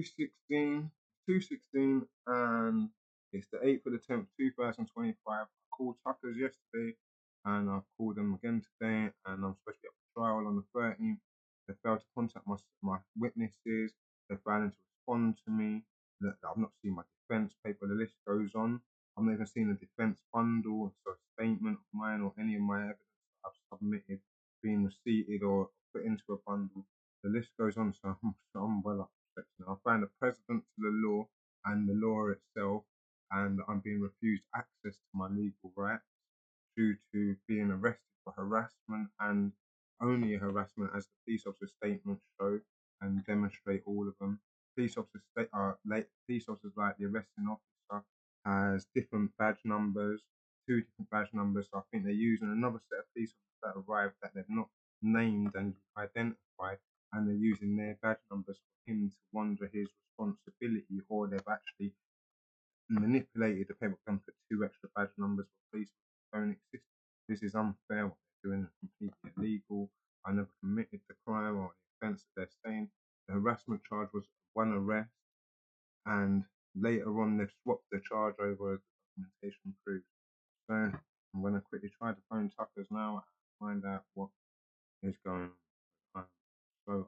216, 216, and it's the 8th of the 10th, 2025. I called Tuckers yesterday, and I've called them again today, and I'm supposed to be up for trial on the 13th. They failed to contact my witnesses. They're failing to respond to me. I've not seen my defence paper. The list goes on. I've not even seen a defence bundle, so a statement of mine or any of my evidence I've submitted being receipted or put into a bundle. The list goes on, so I'm well upset. I find a precedent to the law and the law itself, and I'm being refused access to my legal rights due to being arrested for harassment, and only harassment, as the police officer statements show and demonstrate all of them. Police officers police officers, like the arresting officer, has different badge numbers, two different badge numbers. So I think they're using another set of police officers that arrived that they've not named and identified, and they're using their badge numbers for him to wonder his responsibility, or they've actually manipulated the paperwork and put two extra badge numbers for police that don't exist. This is unfair. What they're doing is completely illegal. I never committed the crime or the offence that they're saying. The harassment charge was one arrest, and later on they've swapped the charge over as the documentation proves. So I'm going to quickly try to phone Tuckers now and find out what is going on. So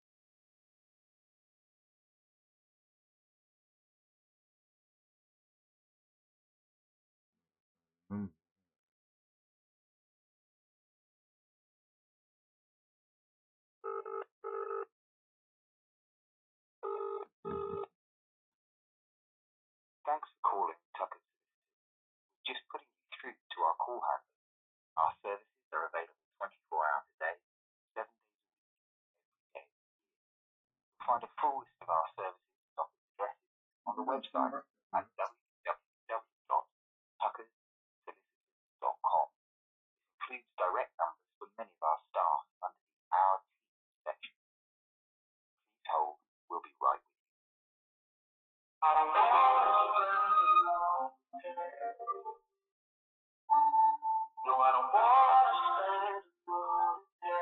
Thanks for calling Tuckers Solicitors. Just putting you through to our call handler. Our services are available 24 hours a day, 7 days a week, every day of the year. You'll find a full list of our services and office addresses on the website at www.tuckerssolicitors.com. This includes direct numbers for many of our staff under the Our Team section. Please hold, we'll be right with you. I don't know. No, I don't wanna stand alone.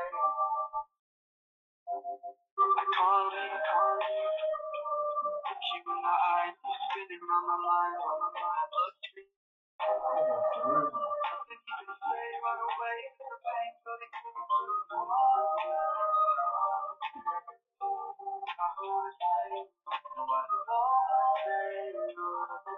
I can't keep my eyes spinning round my mind while my mind bloodstream. Nothing you can say, run away from the pain, but it can't do no I wanna say, no, I don't wanna say no.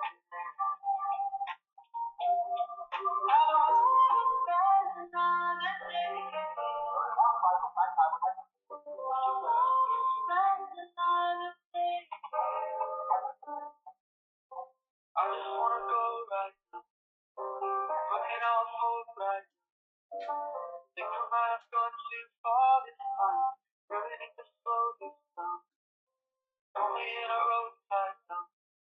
I just wanna go right now, running off hope right now. Think I might have gone too far this time, really need to slow this down. Only in a road tight now.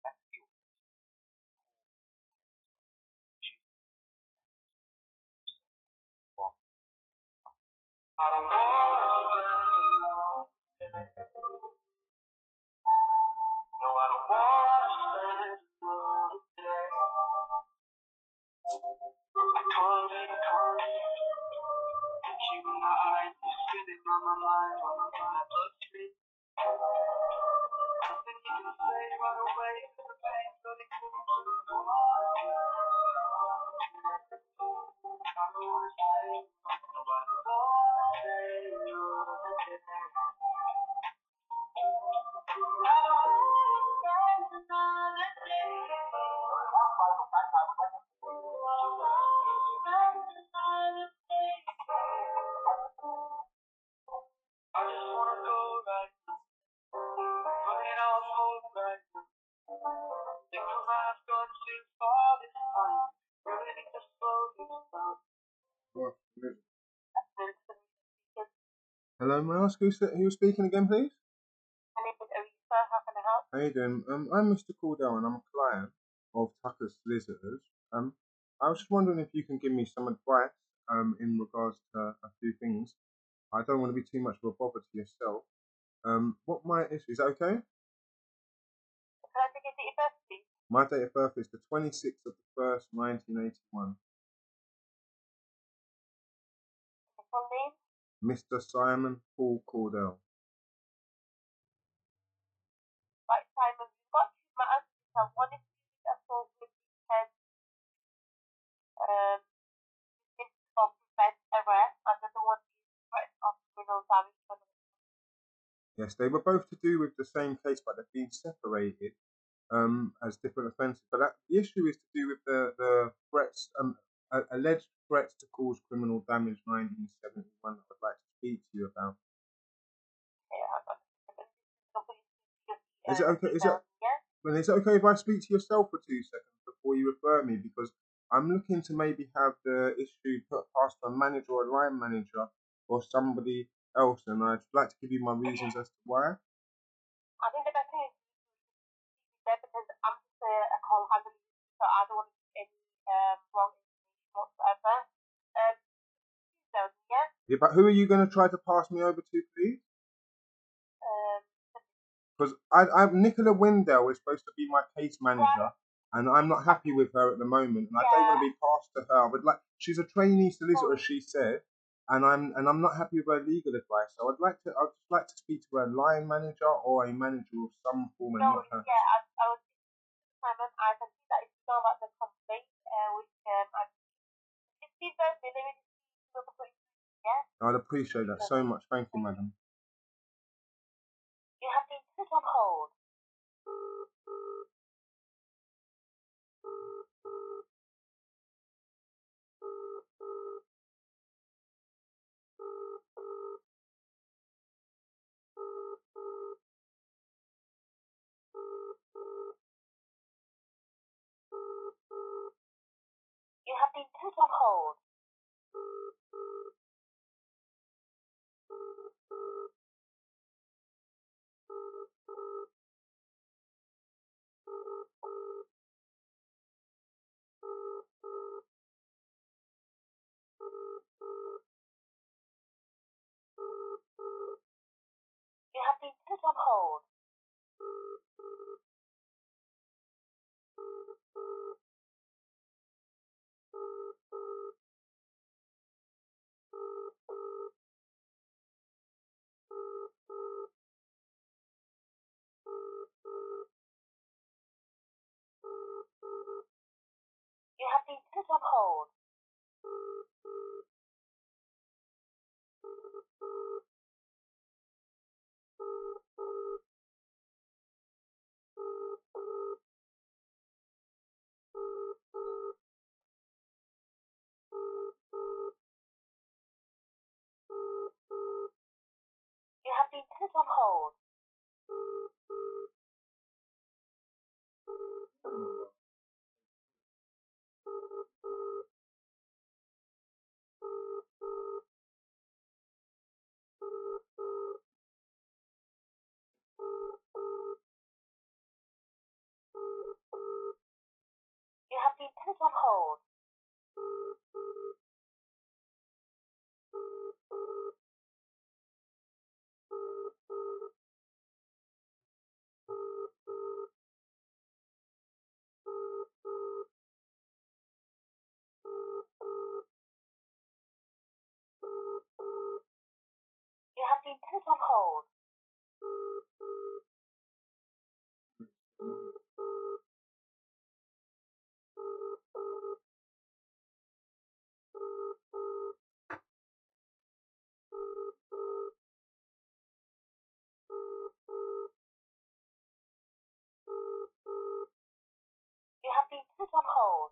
I don't wanna no, I don't wanna stand alone today. I can't keep my eyes spinning round my mind while my mind bloodstream. Nothing you can say, run away from the pain, but it can't do no I don't wanna say no, I don't wanna say no today. I don't wanna stand another day. I just wanna go right now, running off hope right now. Think I might have gone too far this time, really need to slow this down. hello, may I ask who's speaking again, please? My name is Elisa. How can I help? How you doing? I'm Mr. Cordell, and I'm a client of Tucker's Solicitors. I was just wondering if you can give me some advice in regards to a few things. I don't want to be too much of a bother to yourself. What my issue is that okay? Can I take your date of birth, please? My date of birth is the 26th of the 1st, 1981. Your full name? Mr. Simon Paul Cordell. Right, Simon, you've got two matters. One is assault with intent of prevent arrest, and the other one is threat of criminal damage. Yes, they were both to do with the same case, but they've been separated as different offences. But the issue is to do with the threats, alleged threats to cause criminal damage 1971 that I'd like to speak to you about. Is it okay? Is it okay if I speak to yourself for 2 seconds before you refer me? Because I'm looking to maybe have the issue put past a manager or a line manager or somebody else, and I'd like to give you my reasons as to why. I think the best thing is there because I'm just a call handler, so I don't want to get any wrong information whatsoever. Yeah, but who are you going to try to pass me over to, please? Because Nicola Wendell is supposed to be my case manager, and I'm not happy with her at the moment, and I don't want to be passed to her. She's a trainee solicitor, as she said, and I'm not happy with her legal advice. So I'd just like to speak to a line manager or a manager of some form, and not her. I was Simon. I can see that it's not about the complaint, which I'd appreciate that so much. Thank you, madam. You have been put on hold. You have been put on hold. You have been put on hold. You have been put on hold. You have been put on hold. You have been put on hold. You have been put on hold. You have been put on hold.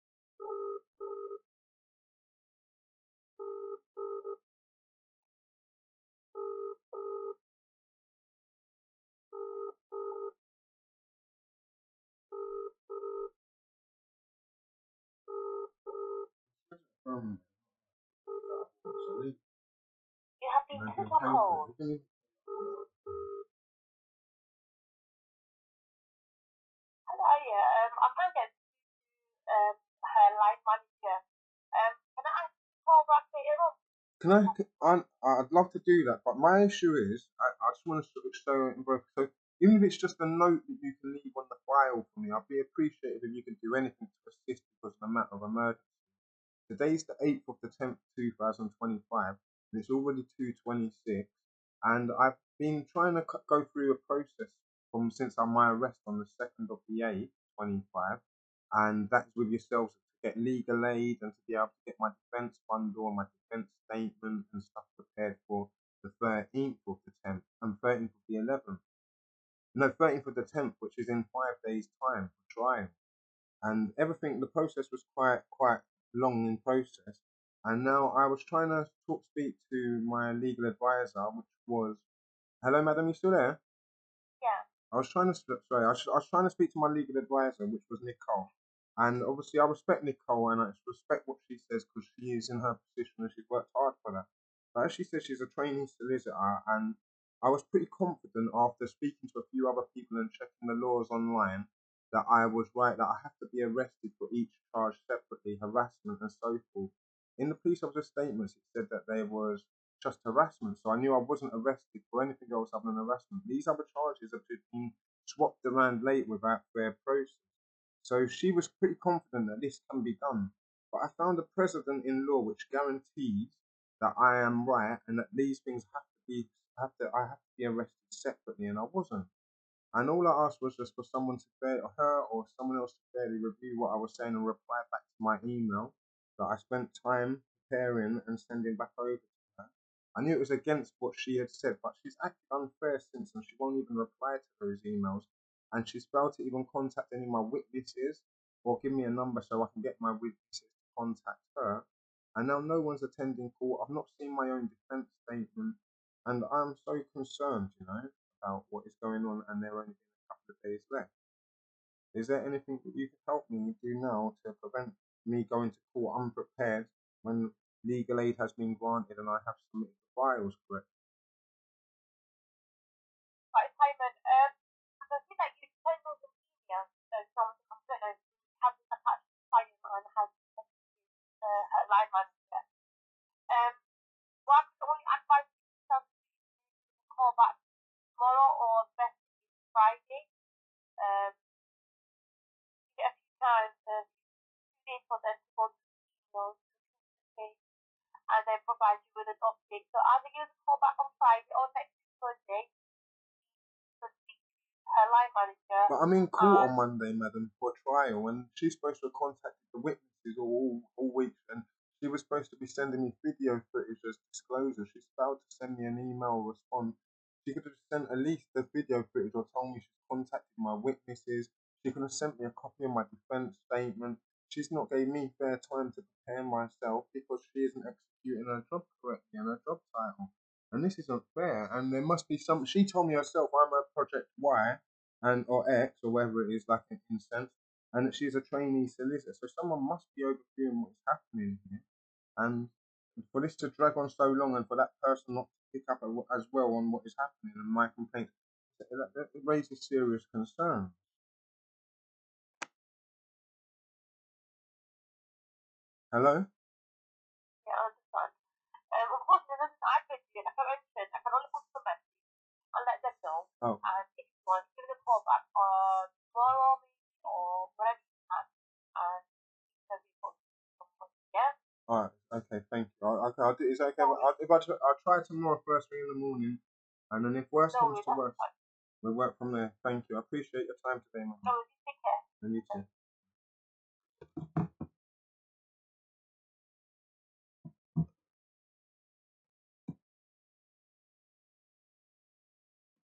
You have been put on hold. Hello, I can't get her line manager. Can I ask you to call back later on? I'd love to do that, but my issue is, I just want to sort of show it in broker. So even if it's just a note that you can leave on the file for me, I'd be appreciative if you could do anything to assist because of a matter of emergency. Today's the 8th of the 10th, 2025, and it's already 2:26, and I've been trying to go through a process from since my arrest on the 2nd of the 8th, 25, and that's with yourselves to get legal aid and to be able to get my defence bundle and my defence statement and stuff prepared for the 13th of the 10th and 13th of the 11th. No, 13th of the 10th, which is in 5 days' time for trial. And everything, the process was quite long in process. And now I was trying to speak to my legal advisor, which was, hello, madam, you still there? Yeah. I was trying to speak to my legal advisor, which was Nicole. And obviously, I respect Nicole and I respect what she says because she is in her position and she's worked hard for that. But as she says, she's a trainee solicitor, and I was pretty confident after speaking to a few other people and checking the laws online that I was right, that I have to be arrested for each charge separately, harassment and so forth. In the police officer statements, it said that there was just harassment, so I knew I wasn't arrested for anything else other than harassment. These other charges have just been swapped around late without fair process. So she was pretty confident that this can be done. But I found a precedent in law which guarantees that I am right and that these things I have to be arrested separately, and I wasn't. And all I asked was just for someone to her or someone else to fairly review what I was saying and reply back to my email that I spent time preparing and sending back over to her. I knew it was against what she had said, but she's acted unfair since, and she won't even reply to those emails. And she's failed to even contact any of my witnesses or give me a number so I can get my witnesses to contact her. And now no one's attending court. I've not seen my own defence statement, and I'm so concerned, about what is going on, and there are only been a couple of days left. Is there anything that you can help me do now to prevent me going to court unprepared when legal aid has been granted and I have submitted the files correct? Right, Simon, I can see that you sent all the emails from the complainant who has attached to Simon and has her line manager. What I could only advise you to call back tomorrow or best is Friday. You get a few times, 2 days for them to go through the emails, look into the case, and then provide you with an update. So either give us a call back on Friday or next week Monday to speak to her line manager. But I'm in court on Monday, madam, for trial, and she's supposed to have contacted the witnesses all week, and she was supposed to be sending me video footage as disclosure. She's failed to send me an email response. She could have sent at least the video footage or told me she's contacted my witnesses. She could have sent me a copy of my defence statement. She's not gave me fair time to prepare myself because she isn't executing her job correctly and her job title. And this isn't fair. And there must be some. She told me herself I'm a Project Y or X or whatever it is, like in sense, and that she's a trainee solicitor. So someone must be overviewing what's happening here. And for this to drag on so long, and for that person not to pick up as well on what is happening and my complaint, that raises serious concerns. Hello? Yeah, I understand. Unfortunately, there's nothing I can do. Like I mentioned, I can only pass the message and let them know. Oh. And if you want, give us a call back on tomorrow or whenever you can. And you can be posted. Yeah? Alright, okay, thank you. I'll do, is that okay? I'll try tomorrow first thing in the morning, and then if worse comes to worse, we'll work from there. Thank you. I appreciate your time today, man. No, you take care. And you too.